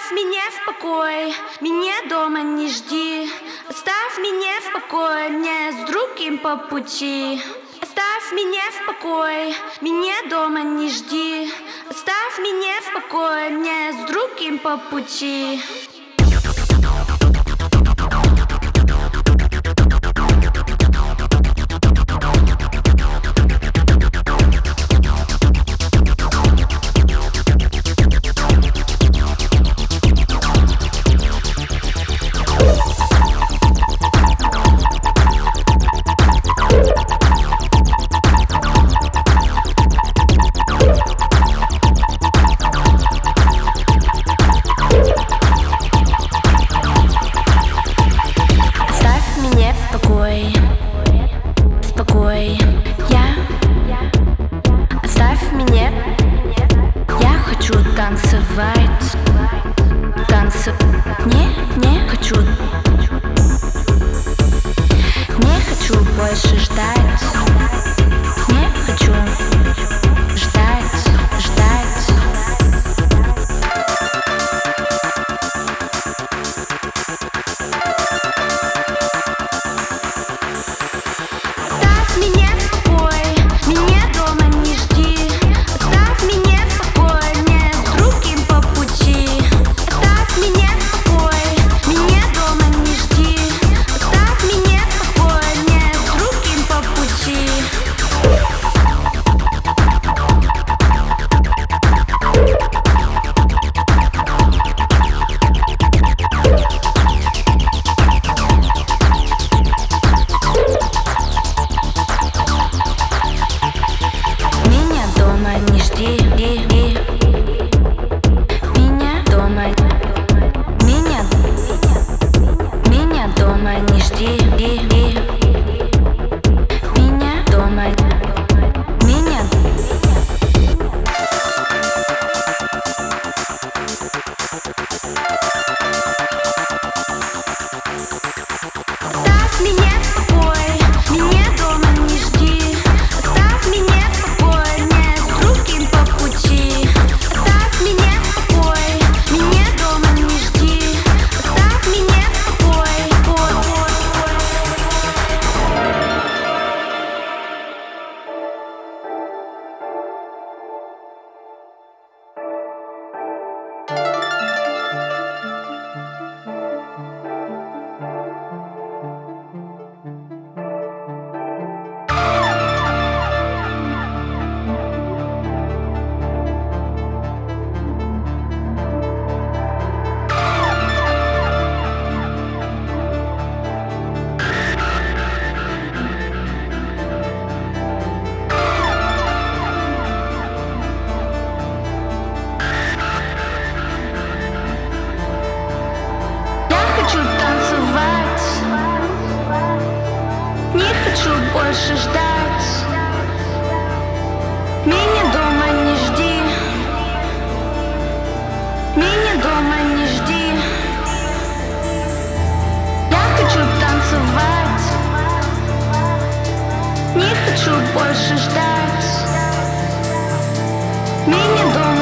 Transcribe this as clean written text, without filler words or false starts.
Оставь меня в покое, меня дома не жди. Оставь меня в покое, мне с другим по пути. Оставь меня в покое, меня дома не жди. Оставь меня в покое, мне с другим по пути. Спокой, оставь меня. Я хочу танцевать. Не хочу. Не хочу больше ждать. Не хочу ждать. Оставь меня в покое, меня дома не жди. Оставь меня в покое, мне с другим по пути. Оставь меня в покое, меня дома не жди. Оставь меня в покое, мне с другим по пути. Меня дома не жди. Меня дома не жди. Оставь меня в покое, меня дома не жди. Оставь меня в покое, мне с другим по пути. Оставь меня в покое, меня дома не жди. Оставь меня в покое. Хочу танцевать, не хочу больше ждать. Меня дома не жди. Меня дома не жди. Я хочу танцевать, не хочу больше ждать. Меня дома